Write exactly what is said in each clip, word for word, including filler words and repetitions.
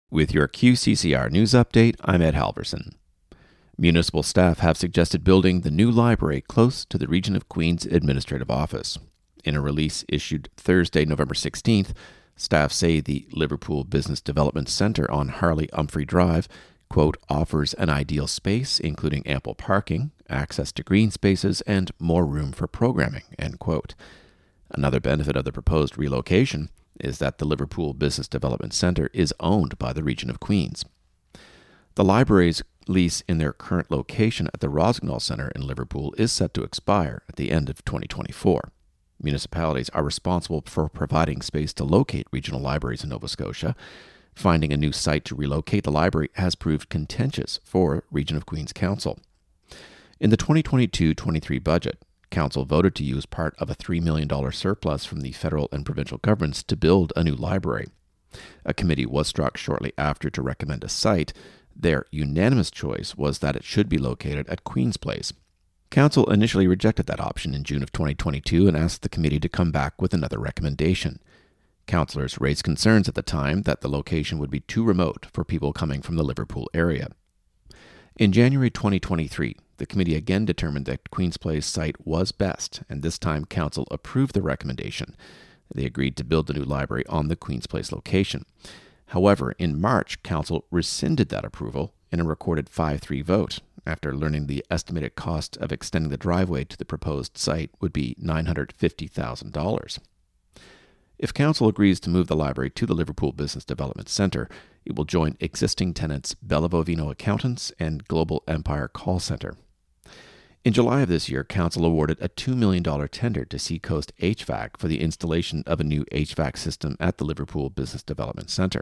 With your Q C C R News Update, I'm Ed Halverson. Municipal staff have suggested building the new library close to the Region of Queens Administrative Office. In a release issued Thursday, November sixteenth, staff say the Liverpool Business Development Centre on Harley Humphrey Drive, quote, offers an ideal space, including ample parking, access to green spaces, and more room for programming, end quote. Another benefit of the proposed relocation is that the Liverpool Business Development Centre is owned by the Region of Queens. The library's lease in their current location at the Rossignol Centre in Liverpool is set to expire at the end of twenty twenty-four. Municipalities are responsible for providing space to locate regional libraries in Nova Scotia. Finding a new site to relocate the library has proved contentious for Region of Queens Council. In the twenty twenty-two twenty-three budget, Council voted to use part of a three million dollars surplus from the federal and provincial governments to build a new library. A committee was struck shortly after to recommend a site. Their unanimous choice was that it should be located at Queen's Place. Council initially rejected that option in June of twenty twenty-two and asked the committee to come back with another recommendation. Councillors raised concerns at the time that the location would be too remote for people coming from the Liverpool area. In January twenty twenty-three, the committee again determined that Queen's Place site was best, and this time Council approved the recommendation. They agreed to build the new library on the Queen's Place location. However, in March, Council rescinded that approval in a recorded five three vote, after learning the estimated cost of extending the driveway to the proposed site would be nine hundred fifty thousand dollars. If Council agrees to move the library to the Liverpool Business Development Centre, it will join existing tenants Bella Bovino Accountants and Global Empire Call Centre. In July of this year, Council awarded a two million dollars tender to Seacoast H V A C for the installation of a new H V A C system at the Liverpool Business Development Centre.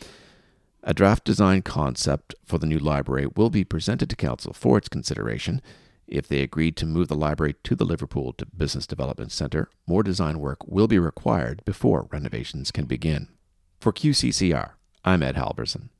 A draft design concept for the new library will be presented to Council for its consideration. If they agreed to move the library to the Liverpool Business Development Centre, more design work will be required before renovations can begin. For Q C C R, I'm Ed Halverson.